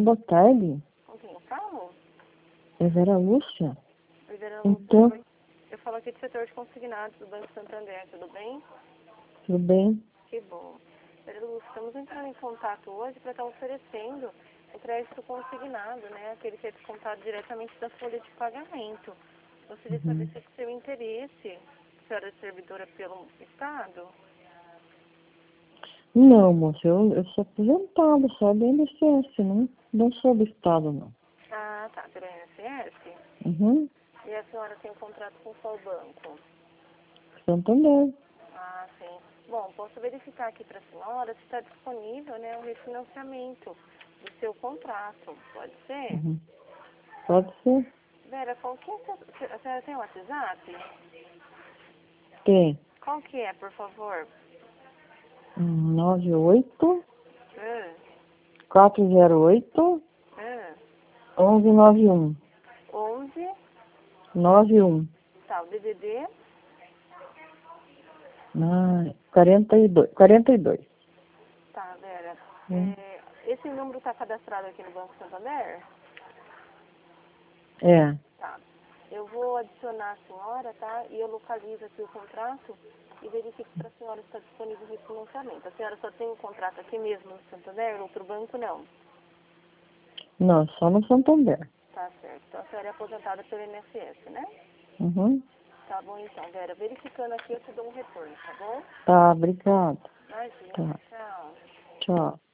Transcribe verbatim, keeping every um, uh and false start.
boa tarde. Com quem eu falo? É Vera Lúcia? Oi, Vera Então, Lúcia. Eu falo aqui do setor de consignados do Banco Santander, tudo bem? tudo bem? Que bom. Vera Lúcia, estamos entrando em contato hoje para estar oferecendo o crédito consignado, né? Aquele que é descontado diretamente da folha de pagamento. Gostaria de saber Uhum. se é do seu interesse, a senhora é servidora pelo Estado? Não, moça, eu, eu sou aposentada, só do I N S S, né? Não sou do Estado, não. Ah, tá, pelo I N S S? Uhum. E a senhora tem um contrato com qual banco? Santander. Ah, sim. Bom, posso verificar aqui para a senhora se está disponível, né, o refinanciamento do seu contrato. Pode ser? Uhum. Pode ser? Vera, qual que é a sua- a senhora tem WhatsApp? Tem. Qual que é, por favor? Hum, nove oito Ah, quatro zero oito ah. onze nove um. onze, nove um. tá, o D D D, Ah, quarenta e dois. quarenta e dois. tá, Vera. Hum. É, esse número está cadastrado aqui no Banco Santander? É. Tá. Eu vou adicionar a senhora, tá? E eu localizo aqui o contrato e verifico para a senhora se está disponível o refinanciamento. A senhora só tem um contrato aqui mesmo no Santander, outro banco não? Não, só no Santander. Tá certo. Então a senhora é aposentada pelo I N S S, né? Uhum. Tá bom então, Vera. Verificando aqui eu te dou um retorno, tá bom? Tá, obrigada. Imagina. Tá. Tchau. Tchau.